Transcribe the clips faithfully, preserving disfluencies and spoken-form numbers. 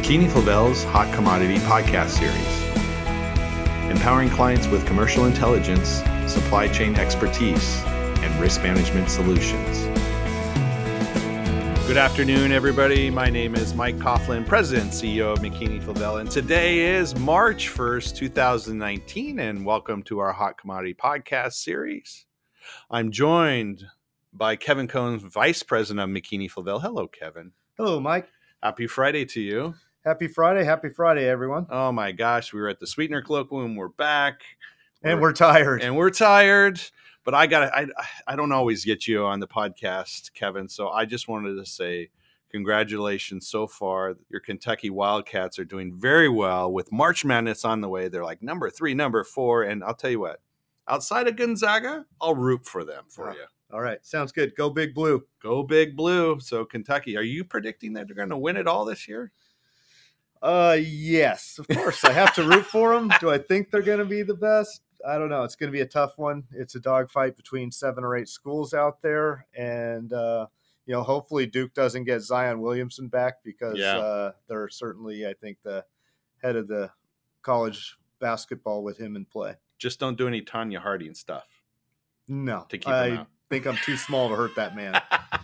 McKinney-Flavel's Hot Commodity Podcast Series, empowering clients with commercial intelligence, supply chain expertise, and risk management solutions. Good afternoon, everybody. My name is Mike Coughlin, President and C E O of McKinney-Flavel, and today is March first, two thousand nineteen, and welcome to our Hot Commodity Podcast Series. I'm joined by Kevin Cohn, Vice President of McKinney-Flavel. Hello, Kevin. Hello, Mike. Happy Friday to you. Happy Friday. Happy Friday, everyone. Oh, my gosh. We were at the Sweetener Colloquium, and we're back. We're, and we're tired. And we're tired. But I got I I don't always get you on the podcast, Kevin. So I just wanted to say congratulations so far. Your Kentucky Wildcats are doing very well with March Madness on the way. They're like number three, number four. And I'll tell you what, outside of Gonzaga, I'll root for them for oh, you. All right. Sounds good. Go Big Blue. Go Big Blue. So Kentucky, are you predicting that they're going to win it all this year? Uh, yes, of course. I have to root for them. Do I think they're going to be the best? I don't know. It's going to be a tough one. It's a dogfight between seven or eight schools out there. And, uh, you know, hopefully Duke doesn't get Zion Williamson back because yeah. uh, they're certainly, I think, the head of the college basketball with him in play. Just don't do any Tanya Harding stuff. No. To keep I him out. think I'm too small to hurt that man.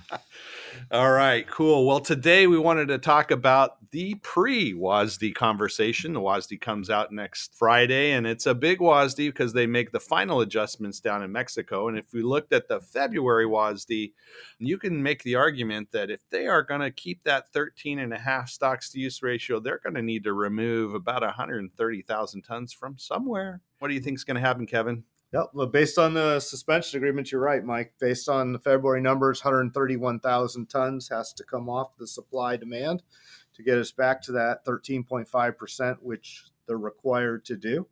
All right, cool. Well, today we wanted to talk about the pre-W A S D conversation. The W A S D comes out next Friday, and it's a big W A S D because they make the final adjustments down in Mexico. And if we looked at the February W A S D, you can make the argument that if they are going to keep that thirteen and a half stocks to use ratio, they're going to need to remove about one hundred thirty thousand tons from somewhere. What do you think is going to happen, Kevin? Yep. Well, based on the suspension agreement, you're right, Mike. Based on the February numbers, one hundred thirty-one thousand tons has to come off the supply demand to get us back to that thirteen point five percent, which they're required to do.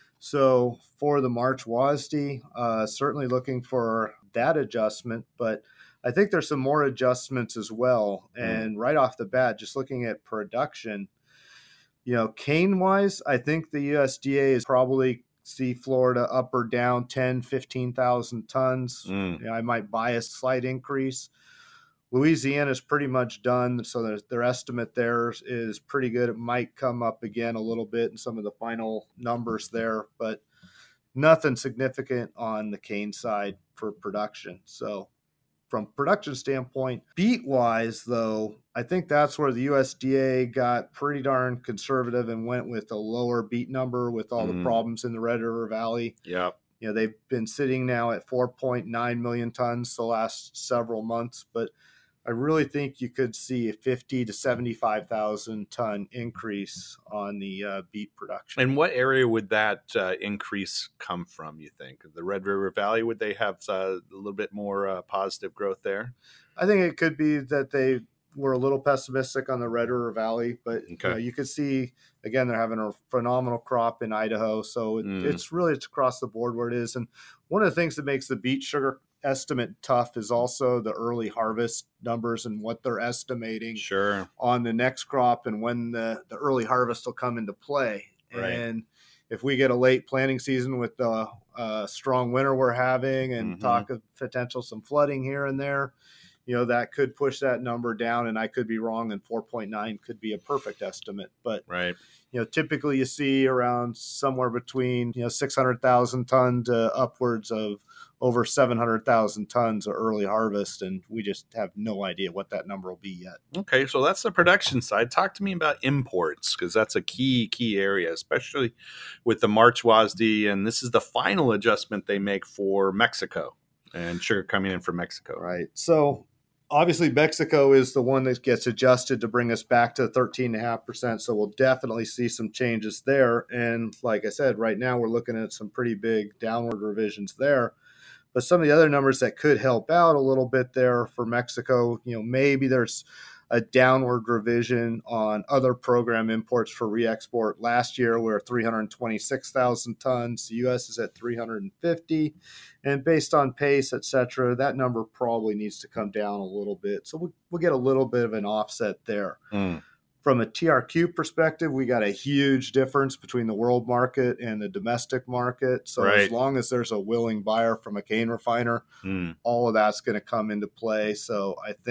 So for the March W A S D, uh, certainly looking for that adjustment, but I think there's some more adjustments as well. Mm. And right off the bat, just looking at production, you know, cane-wise, I think the U S D A is probably see Florida up or down ten, fifteen thousand tons. Mm. You know, I might buy a slight increase. Louisiana is pretty much done, so their, their estimate there is pretty good. It might come up again a little bit in some of the final numbers there, but nothing significant on the cane side for production. So from production standpoint, beet-wise, though, I think that's where the U S D A got pretty darn conservative and went with a lower beet number with all mm. the problems in the Red River Valley. Yeah. You know, they've been sitting now at four point nine million tons the last several months, but I really think you could see a fifty to seventy-five thousand ton increase on the uh, beet production. And what area would that uh, increase come from, you think? The Red River Valley, would they have uh, a little bit more uh, positive growth there? I think it could be that they were a little pessimistic on the Red River Valley, but okay. you know, you could see, again, they're having a phenomenal crop in Idaho. So it, mm. it's really it's across the board where it is. And one of the things that makes the beet sugar estimate tough is also the early harvest numbers and what they're estimating sure. on the next crop and when the, the early harvest will come into play. Right. And if we get a late planting season with the uh, strong winter we're having and mm-hmm. talk of potential some flooding here and there, you know, that could push that number down, and I could be wrong, and four point nine could be a perfect estimate. But, right. you know, typically you see around somewhere between, you know, six hundred thousand ton to upwards of over seven hundred thousand tons of early harvest, and we just have no idea what that number will be yet. Okay, so that's the production side. Talk to me about imports, because that's a key, key area, especially with the March W A S D, and this is the final adjustment they make for Mexico and sugar coming in from Mexico. Right. So obviously, Mexico is the one that gets adjusted to bring us back to thirteen point five percent, so we'll definitely see some changes there. And like I said, right now we're looking at some pretty big downward revisions there. But some of the other numbers that could help out a little bit there for Mexico, you know, maybe there's a downward revision on other program imports for re-export. Last year, we we're three hundred twenty-six thousand tons. The U S is at three hundred fifty. And based on pace, et cetera, that number probably needs to come down a little bit. So we'll, we'll get a little bit of an offset there. Mm. From a T R Q perspective, we got a huge difference between the world market and the domestic market. So right. as long as there's a willing buyer from a cane refiner, mm. all of that's going to come into play. So I think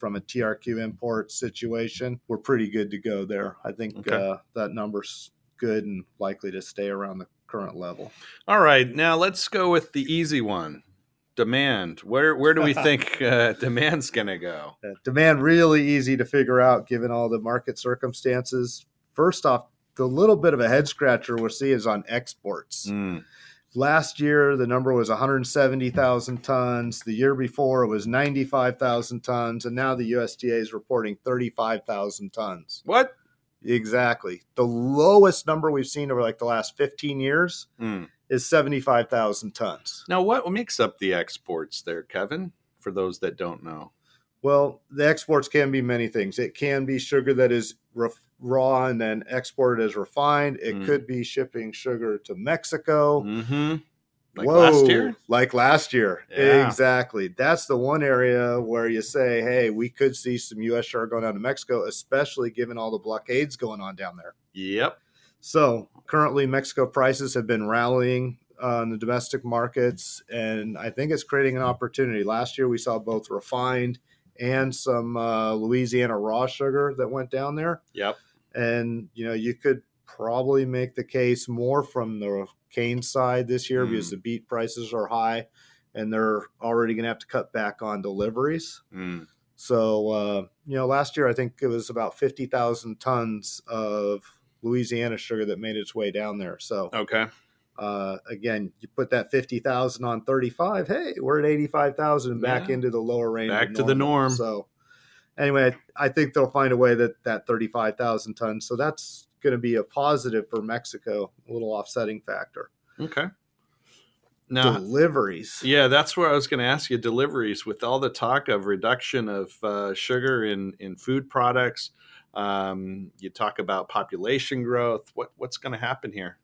from a T R Q import situation, we're pretty good to go there. I think Okay. uh, that number's good and likely to stay around the current level. All right, now let's go with the easy one. Demand. Where where do we think uh, demand's going to go? Uh, demand really easy to figure out given all the market circumstances. First off, the little bit of a head scratcher we'll see is on exports. Mm. Last year, the number was one hundred seventy thousand tons. The year before, it was ninety-five thousand tons. And now the U S D A is reporting thirty-five thousand tons. What? Exactly. The lowest number we've seen over like the last fifteen years Mm. is seventy-five thousand tons. Now, what makes up the exports there, Kevin, for those that don't know? Well, the exports can be many things. It can be sugar that is ref- raw and then exported as refined. It Mm. could be shipping sugar to Mexico. Mm-hmm. Like Whoa, last year? Like last year. Yeah. Exactly. That's the one area where you say, hey, we could see some U S sugar going down to Mexico, especially given all the blockades going on down there. Yep. So currently, Mexico prices have been rallying on the domestic markets, and I think it's creating an opportunity. Last year, we saw both refined and some uh, Louisiana raw sugar that went down there. Yep. And, you know, you could probably make the case more from the cane side this year Mm. because the beet prices are high and they're already going to have to cut back on deliveries. Mm. So, uh, you know, last year, I think it was about fifty thousand tons of Louisiana sugar that made its way down there. So, Okay. uh, again, you put that fifty thousand on thirty-five, hey, we're at eighty-five thousand and back Yeah. into the lower range. Back of to the normal. norm. So anyway, I think they'll find a way that that thirty-five thousand tons. So that's going to be a positive for Mexico, a little offsetting factor. Okay. Now, Deliveries. yeah, that's where I was going to ask you. Deliveries, with all the talk of reduction of uh, sugar in, in food products, um, you talk about population growth. What what's going to happen here?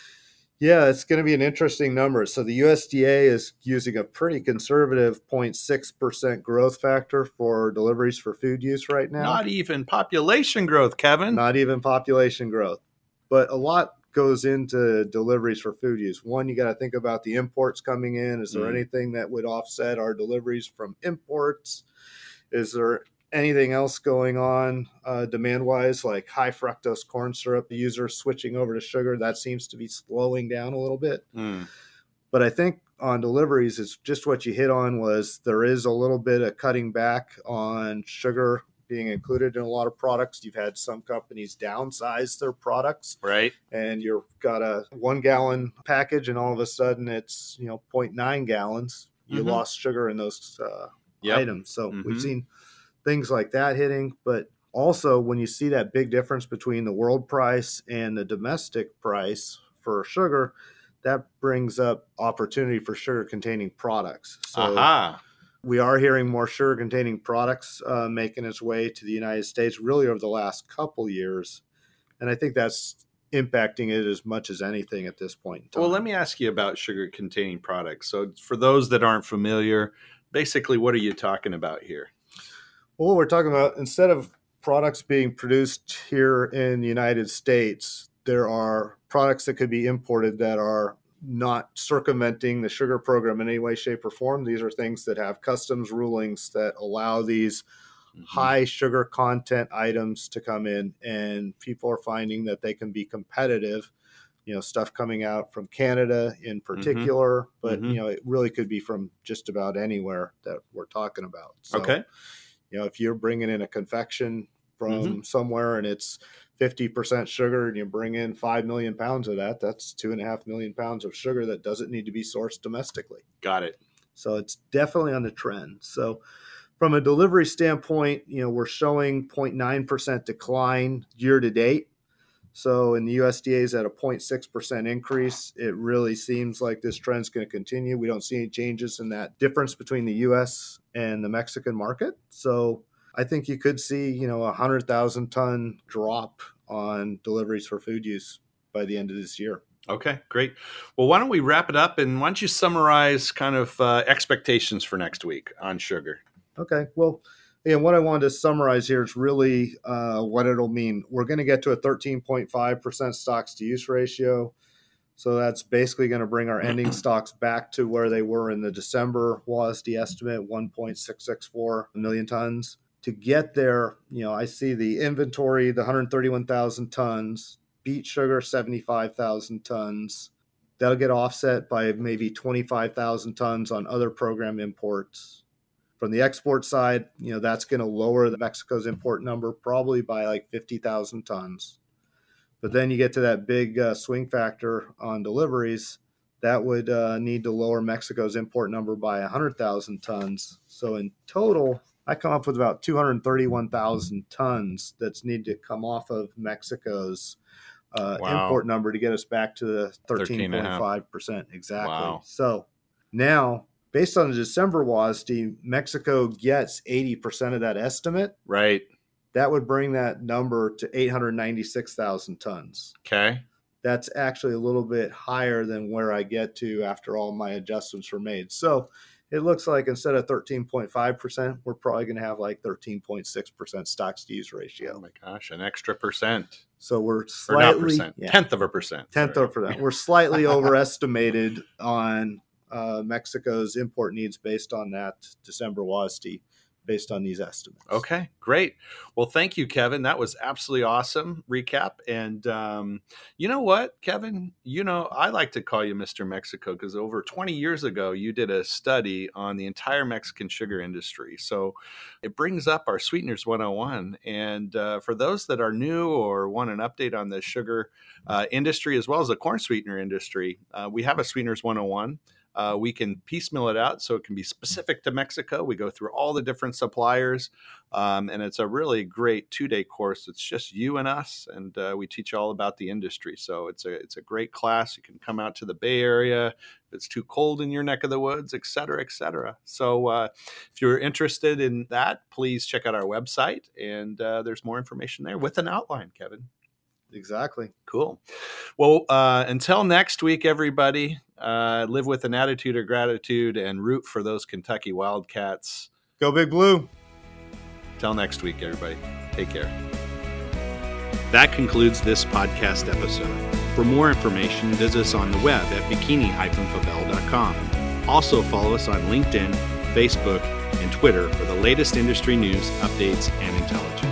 Yeah, it's going to be an interesting number. So the U S D A is using a pretty conservative zero point six percent growth factor for deliveries for food use right now. Not even population growth, Kevin. Not even population growth. But a lot goes into deliveries for food use. One, you got to think about the imports coming in. Is there Mm. anything that would offset our deliveries from imports? Is there anything else going on uh, demand-wise, like high fructose corn syrup, the users switching over to sugar? That seems to be slowing down a little bit. Mm. But I think on deliveries, it's just what you hit on was there is a little bit of cutting back on sugar being included in a lot of products. You've had some companies downsize their products, Right. and you've got a one gallon package and all of a sudden it's, you know, zero point nine gallons. You Mhm. lost sugar in those uh, Yep. items. So Mhm. we've seen things like that hitting, but also when you see that big difference between the world price and the domestic price for sugar, that brings up opportunity for sugar containing products. So Aha. we are hearing more sugar containing products uh, making its way to the United States really over the last couple years. And I think that's impacting it as much as anything at this point in time. Well, let me ask you about sugar containing products. So, for those that aren't familiar, basically, what are you talking about here? Well, what we're talking about, instead of products being produced here in the United States, there are products that could be imported that are not circumventing the sugar program in any way, shape, or form. These are things that have customs rulings that allow these Mhm. high sugar content items to come in, and people are finding that they can be competitive. You know, stuff coming out from Canada in particular, but Mhm. you know, it really could be from just about anywhere that we're talking about. So, Okay. you know, if you're bringing in a confection from Mhm. somewhere and it's fifty percent sugar and you bring in five million pounds of that, that's two and a half million pounds of sugar that doesn't need to be sourced domestically. Got it. So it's definitely on the trend. So from a delivery standpoint, you know, we're showing zero point nine percent decline year to date. So in the U S D A is at a zero point six percent increase. It really seems like this trend's going to continue. We don't see any changes in that difference between the U S and the Mexican market. So I think you could see, you know, a one hundred thousand ton drop on deliveries for food use by the end of this year. Okay, great. Well, why don't we wrap it up, and why don't you summarize kind of uh, expectations for next week on sugar? Okay. Well, and what I wanted to summarize here is really uh, what it'll mean. We're going to get to a thirteen point five percent stocks to use ratio. So that's basically going to bring our ending stocks back to where they were in the December W A S D estimate, one point six six four million tons. to get there, you know, I see the inventory, the one hundred thirty-one thousand tons, beet sugar, seventy-five thousand tons. That'll get offset by maybe twenty-five thousand tons on other program imports. From the export side, you know, that's going to lower the Mexico's import number probably by like fifty thousand tons. But then you get to that big uh, swing factor on deliveries. That would uh, need to lower Mexico's import number by one hundred thousand tons. So in total, I come up with about two hundred thirty-one thousand tons that's need to come off of Mexico's uh, wow. import number to get us back to the thirteen point five percent. Exactly. Wow. So now, based on the December W A S D, Mexico gets eighty percent of that estimate. Right. That would bring that number to eight hundred ninety-six thousand tons. Okay. That's actually a little bit higher than where I get to after all my adjustments were made. So it looks like instead of thirteen point five percent, we're probably going to have like thirteen point six percent stocks to use ratio. Oh my gosh, an extra percent. So we're slightly, or not percent, yeah. tenth of a percent. Tenth of a percent. We're slightly overestimated on uh, Mexico's import needs based on that December W A S D, based on these estimates. Okay, great. Well, thank you, Kevin. That was absolutely awesome recap. And um, you know what, Kevin? You know, I like to call you Mister Mexico because over twenty years ago, you did a study on the entire Mexican sugar industry. So it brings up our Sweeteners one oh one. And uh, for those that are new or want an update on the sugar uh, industry as well as the corn sweetener industry, uh, we have a Sweeteners one oh one. Uh, we can piecemeal it out so it can be specific to Mexico. We go through all the different suppliers, um, and it's a really great two-day course. It's just you and us, and uh, we teach all about the industry. So it's a it's a great class. You can come out to the Bay Area if it's too cold in your neck of the woods, et cetera, et cetera. So uh, if you're interested in that, please check out our website, and uh, there's more information there with an outline, Kevin. Exactly. Cool. Well, uh, until next week, everybody, uh, live with an attitude of gratitude and root for those Kentucky Wildcats. Go Big Blue. Till next week, everybody. Take care. That concludes this podcast episode. For more information, visit us on the web at bikini dash favel dot com. Also follow us on LinkedIn, Facebook, and Twitter for the latest industry news, updates, and intelligence.